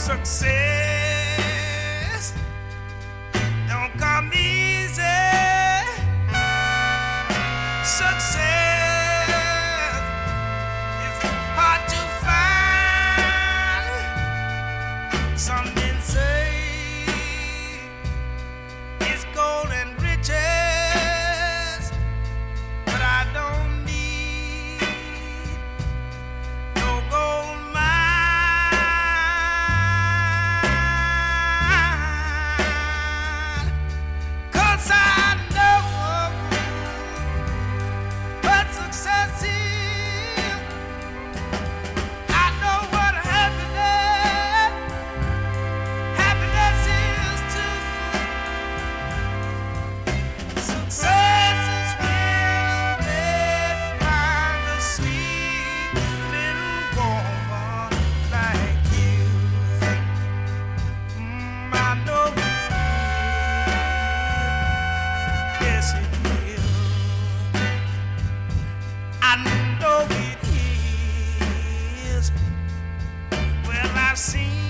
Success don't come easy. Success is hard to find. Some men say it's gold and riches, but I don't need no gold mine. 'Cause I know what success is. I know what happiness is too. Success is when a man finds a sweet little woman like you. I know it is. Yes, it is. I know it is. Well, I've seen